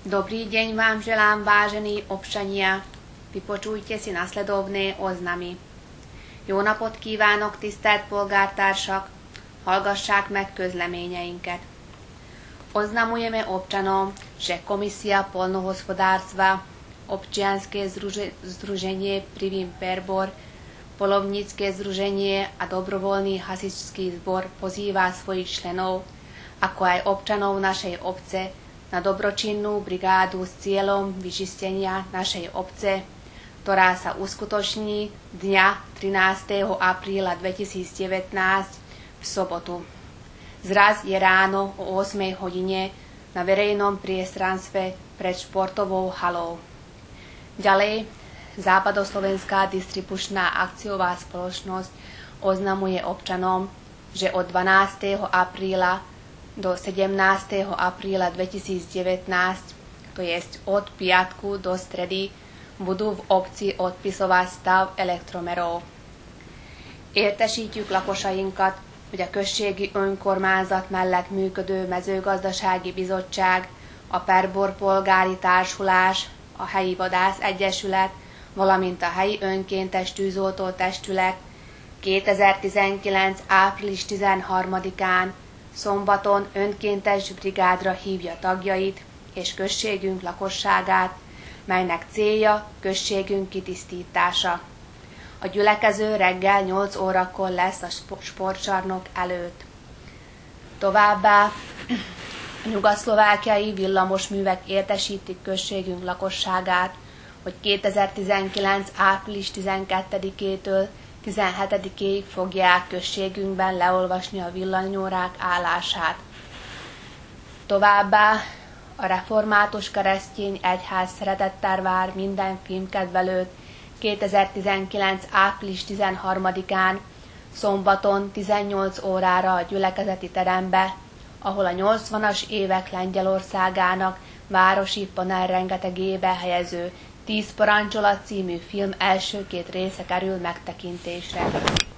Dobrý deň vám želám, vážení občania. Vypočujte si nasledovné oznamy. Jó napot kívánok, tisztelt polgártársak! Hallgassák meg közleményeinket. Oznamujeme občanom, že Komisia poľnohospodárstva, Občianske združenie Privím Perbor, Polovnícke združenie a dobrovoľný hasičský zbor pozýva svojich členov, ako aj občanov našej obce, na dobročinnú brigádu s cieľom vyčistenia našej obce, ktorá sa uskutoční dňa 13. apríla 2019 v sobotu. Zraz je ráno o 8 hodine na verejnom priestranstve pred športovou halou. Ďalej, Západoslovenská distribučná akciová spoločnosť oznamuje občanom, že od 12. apríla do 17. apríla 2019, to jest od piatku do stredy, budú v obci odpisovať stav elektromerov. Értesítjük lakosainkat, hogy a községi önkormányzat mellett működő mezőgazdasági bizottság, a Perbor polgári társulás, a helyi vadász egyesület, valamint a helyi önkéntes tűzoltó testület 2019. április 13-án szombaton önkéntes brigádra hívja tagjait és községünk lakosságát, melynek célja községünk kitisztítása. A gyülekező reggel 8 órakor lesz a sportcsarnok előtt. Továbbá a nyugat-szlovákiai villamosművek értesítik községünk lakosságát, hogy 2019. április 12-től 17-ig fogják községünkben leolvasni a villanyórák állását. Továbbá a Református Keresztény Egyház szeretettel vár minden filmkedvelőt 2019. április 13-án szombaton 18 órára a gyülekezeti terembe, ahol a 80-as évek Lengyelországának városi panel rengetegébe helyező 10 parancsolat című film első 2 része kerül megtekintésre.